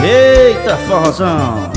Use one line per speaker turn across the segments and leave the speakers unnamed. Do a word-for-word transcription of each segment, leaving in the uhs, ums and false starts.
Eita, forrozão!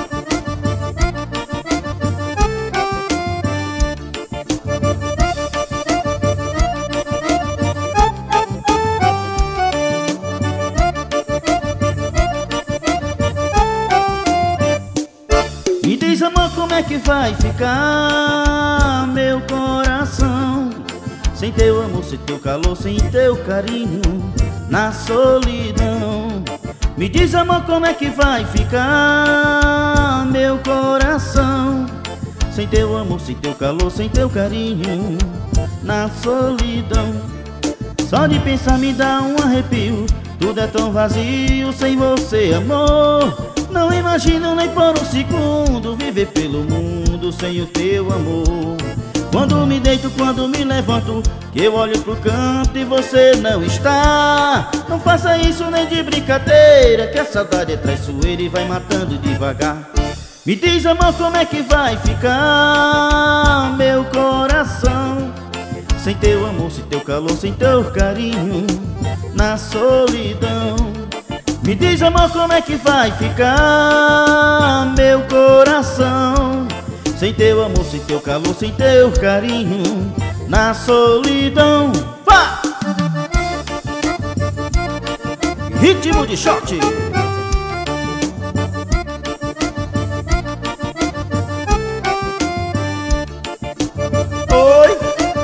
Me diz, amor, como é que vai ficar meu coração sem teu amor, sem teu calor, sem teu carinho, na solidão. Me diz, amor, como é que vai ficar meu coração sem teu amor, sem teu calor, sem teu carinho, na solidão. Só de pensar me dá um arrepio, tudo é tão vazio sem você, amor. Não imagino nem por um segundo viver pelo mundo sem o teu amor. Quando me deito, quando me levanto, que eu olho pro canto e você não está. Não faça isso nem de brincadeira, que a saudade é traiçoeira e vai matando devagar. Me diz, amor, como é que vai ficar meu coração sem teu amor, sem teu calor, sem teu carinho, na solidão. Me diz, amor, como é que vai ficar meu coração sem teu amor, sem teu calor, sem teu carinho, na solidão. Vá! Ritmo de shot. Oi!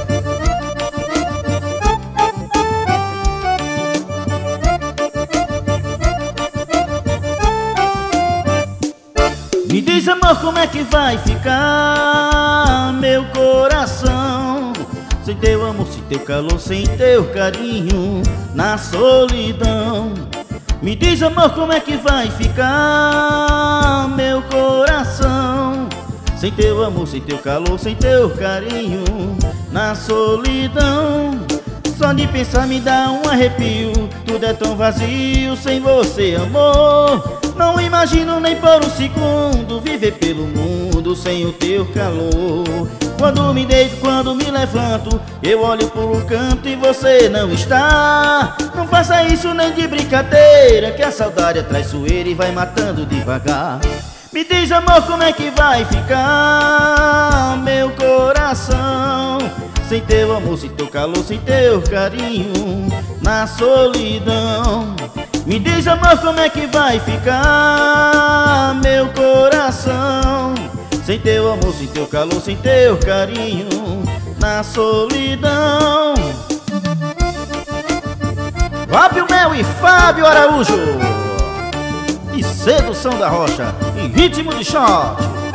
Me diz, amor, como é que vai ficar meu coração sem teu amor, sem teu calor, sem teu carinho, na solidão. Me diz, amor, como é que vai ficar meu coração sem teu amor, sem teu calor, sem teu carinho, na solidão. Só de pensar me dá um arrepio, tudo é tão vazio sem você, amor. Não imagino nem por um segundo viver pelo mundo sem o teu calor. Quando me deito, quando me levanto, eu olho pro canto e você não está. Não faça isso nem de brincadeira, que a saudade é traiçoeira e vai matando devagar. Me diz, amor, como é que vai ficar meu coração sem teu amor, sem teu calor, sem teu carinho, na solidão. Me diz, amor, como é que vai ficar meu coração sem teu amor, sem teu calor, sem teu carinho, na solidão. Fábio Mel e Fábio Araújo e Sedução da Rocha em ritmo de shot.